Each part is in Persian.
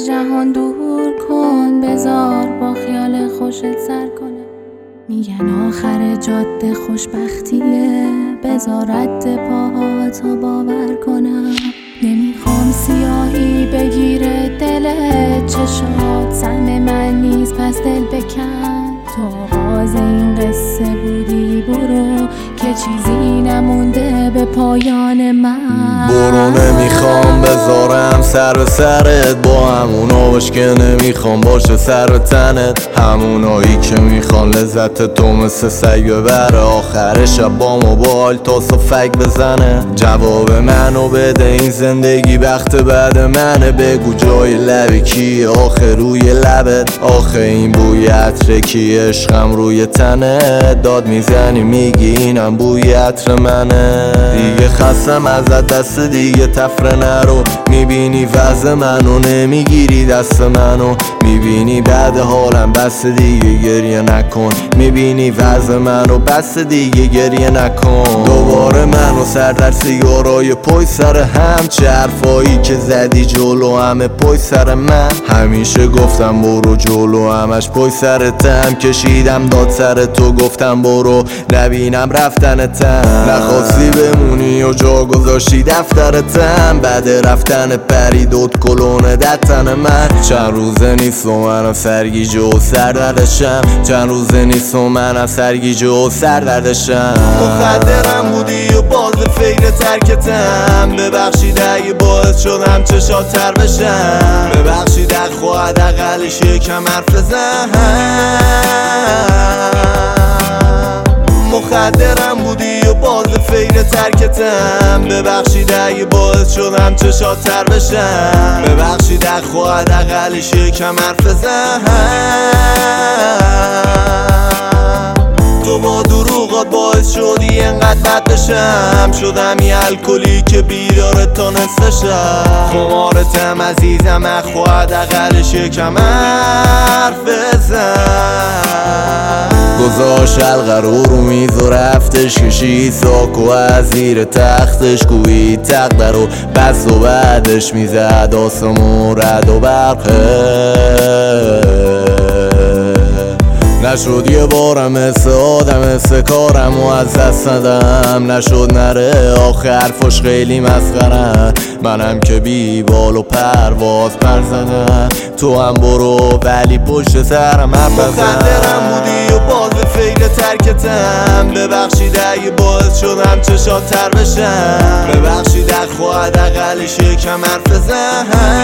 جهان دور کن، بذار با خیال خوشت سر کنه. میگن آخر جاده خوشبختیه، بذار رد پاهاتو باور کنم. نمیخوام سیاهی بگیره دلت، چشات سهم من نیست پس دل بکن. تو آغاز این قصه بودی، برو که چیزی نمونده به پایان من. برو نمیخوام بذارم سر به سرت، با همونا باش که نمیخوام باشه سر به تنت. همونایی که میخوان لذت تو مثل سگ ببره، آخر شب با موبایل تا فک بزنه. جواب منو بده، این زندگی بخت بعد منه. بگو جای لبی کیه آخه روی لبت؟ آخه این بوی عطر کیه؟ عشقم روی تنه. داد میزنی میگی اینم بوی عطر منه. دیگه خستم ازت، دست دیگه تفره نرو. میبینی وضع منو، نمیگیری دست منو. میبینی بعد حالم، بس دیگه گریه نکن. میبینی وضع منو، بس دیگه گریه نکن. دوباره منو سر در سیگارای پای سر هم، چه حرفایی که زدی جلو همه پای سر من. همیشه گفتم برو جلو، همش پای سرتم. کشیدم داد سر تو، گفتم برو نبینم رفتنتم. نخواستی بمونی و جا گذاشتی دفترتم. بعد رفتن پریدوت کلونه دتن من. چند روزه نیست و منم سرگیجه و سردردشم. چند روزه نیست و منم سرگیجه و سردردشم. مخدرم بودی و باز فکر ترکتم. ببخشید اگه باعث شدم چشات تر بشم. ببخشید اگه خواهد اقلش یکم حرف بزن. مخدرم بودی و باز فکر ترکتم. ببخشید اگه باعث شدم چشات تر بشم. ببخشید اگه خواهد اقلش یکم حرف بزن. تو با دروغات باعث شدی انقدر بد بشم. شدم یه الکلی که بیداره تا نصف شب. خمارتم عزیزم، خواهد اقلش یکم حرف بزن. گذاشت حلقه رو میز و رفتش، کشید ساکو از زیر تختش. کوبید تقدر و بس و بعدش میزد آسمون رد و برقه. نشد یه بارم مثل آدم مثل کارم و از دست ندم. نشد نره آخه حرفاش خیلی مسخرن. منم که بی بال و پرواز پر زدم. تو هم برو ولی پشت سرم حرف بزن. مخدرم بودی و باز فکر ترکتم. ببخشید اگه باعث شدم چشات تر بشم. ببخشید اگه خواهد اقلش یکم حرف بزن.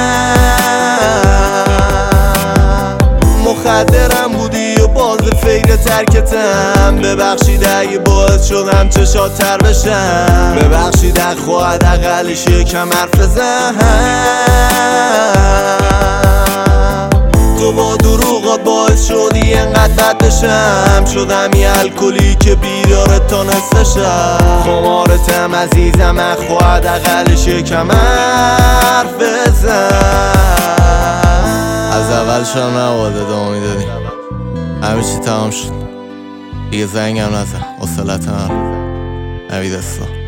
مخدرم بودی و باز فکر ترکتم. ببخشید اگه باعث شدم چشات تر بشم. ببخشید اگه خواهد اقلش یکم حرف بزن. تو با دروغات باعث شدی انقدر بد بشم. شدم یه الکلی که بیداره تا نصف شب. خمارتم عزیزم، خواهد اقلش یکم حرف بزن. از اولش هم نباید ادامه میدادیم. همه چی تمام شد دیگه. زنگم نزن، حوصله‌ام نوید استا.